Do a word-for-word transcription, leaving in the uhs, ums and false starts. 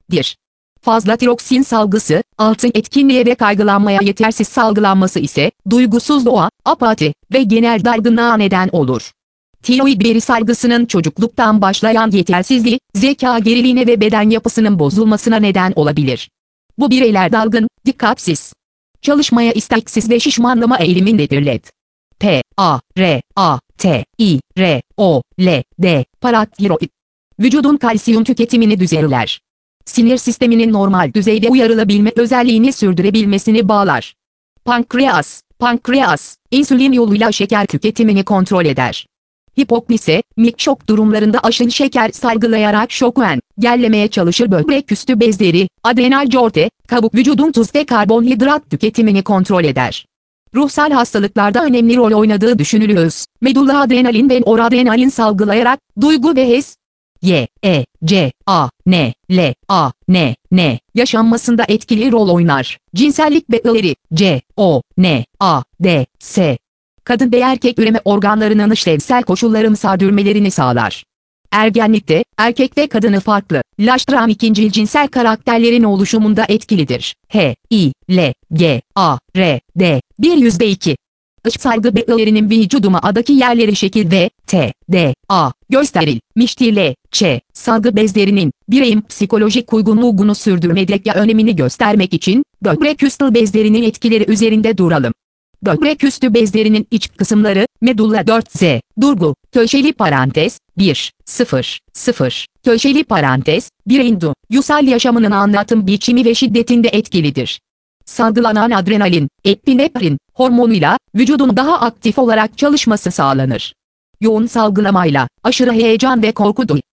dir. Fazla tiroksin salgısı, altın etkinliğe ve kaygılanmaya yetersiz salgılanması ise, duygusuzluğa, apati ve genel dargınlığa neden olur. Tiroid beri salgısının çocukluktan başlayan yetersizliği, zeka geriliğine ve beden yapısının bozulmasına neden olabilir. Bu bireyler dalgın, dikkatsiz, çalışmaya isteksiz ve şişmanlama eğilimindedirler. P, A, R, A, T, I, R, O, L, D, paratiroid. Vücudun kalsiyum tüketimini düzenler. Sinir sisteminin normal düzeyde uyarılabilme özelliğini sürdürebilmesini bağlar. Pankreas, pankreas, insülin yoluyla şeker tüketimini kontrol eder. Hipoglise, mik şok durumlarında aşırı şeker salgılayarak şoku engellemeye çalışır. Böbrek üstü bezleri, adrenal corte, kabuk vücudun tuz ve karbonhidrat tüketimini kontrol eder. Ruhsal hastalıklarda önemli rol oynadığı düşünülüyor. Medulla adrenalin ve noradrenalin salgılayarak duygu ve his, Y, E, C, A, N, L, A, N, N, yaşanmasında etkili rol oynar. Cinsellik becerileri, C, O, N, A, D, S. Kadın ve erkek üreme organlarının işlevsel koşulların sürdürmelerini sağlar. Ergenlikte, erkek ve kadını farklı, laştıran ikincil cinsel karakterlerin oluşumunda etkilidir. H, I, L, G, A, R, D, bir yüzde iki. İç saygı becerilerinin vücuduma'daki yerleri şekil ve T, D, A, gösterilmiştir. L, Ç, salgı bezlerinin, bireyin psikolojik uygunluğunu sürdürmedeki önemini göstermek için, böbrek üstü bezlerinin etkileri üzerinde duralım. Böbrek üstü bezlerinin iç kısımları, medulla dört Z, durgu, köşeli parantez, bir, sıfır, sıfır, köşeli parantez, bireyin duygusal yaşamının anlatım biçimi ve şiddetinde etkilidir. Salgılanan adrenalin, epinefrin hormonuyla, vücudun daha aktif olarak çalışması sağlanır. Yoğun salgılamayla, aşırı heyecan ve korku